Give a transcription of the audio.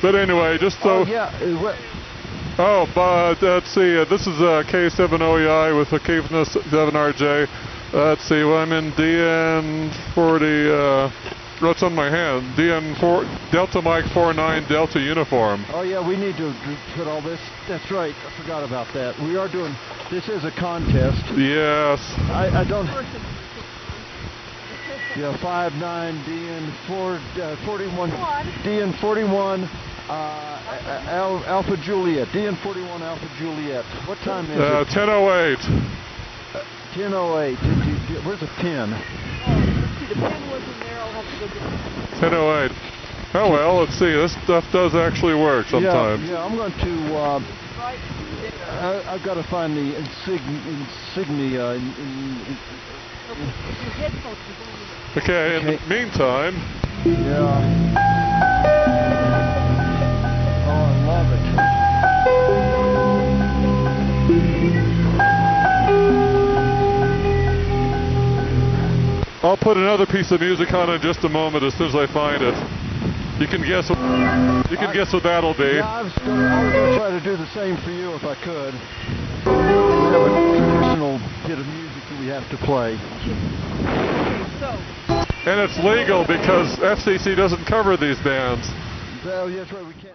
But anyway, just so... Oh, yeah. Oh, but let's see. This is K7OEI with a K7RJ. Let's see. Well, I'm in DN40. What's on my hand? DN4 Delta Mike 49 Delta Uniform. Oh yeah, we need to put all this. That's right. I forgot about that. We are doing. This is a contest. Yes. I don't. Yeah, 59 DN4 41 DN41. Alpha Juliet, DN41 Alpha Juliet. What time is it? 10:08. 10:08. Where's the pen? Oh, see, the pen wasn't there. I'll have to go get it. 10:08. Oh well, let's see. This stuff does actually work sometimes. Yeah, I'm going to. I've got to find the insignia. Okay. In the meantime. Yeah. I'll put another piece of music on in just a moment as soon as I find it. You can guess what what that'll be. Yeah, I was gonna try to do the same for you if I could. We have a traditional bit of music that we have to play. And it's legal because FCC doesn't cover these bands. Well, that's right. We can't.